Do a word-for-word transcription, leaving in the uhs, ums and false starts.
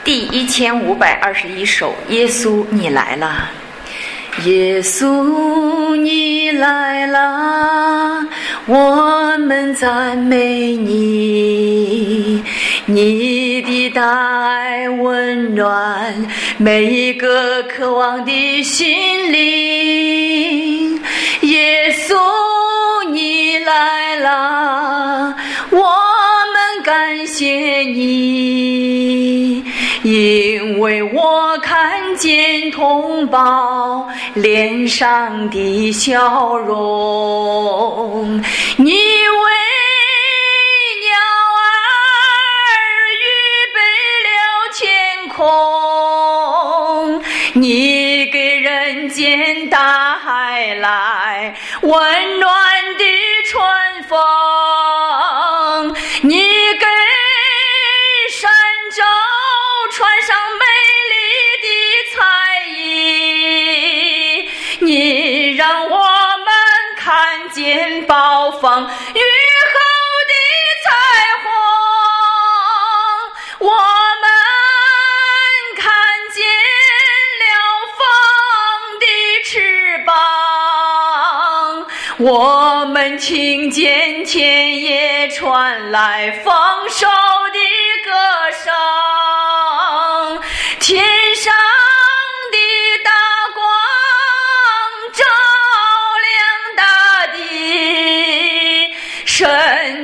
第一千五百二十一首，耶稣你来了。耶稣你来了，我们赞美你，你的大爱温暖每一个渴望的心灵。耶稣你来了，我们感谢你，因为我看见同胞脸上的笑容，你为鸟儿预备了天空，你给人间大海来温暖的春风，你给山洲穿上美丽的彩衣，你让我们看见暴风雨后的彩虹，我们看见了风的翅膀，我们听见田野传来丰收的歌声，天上的大光照亮大地，神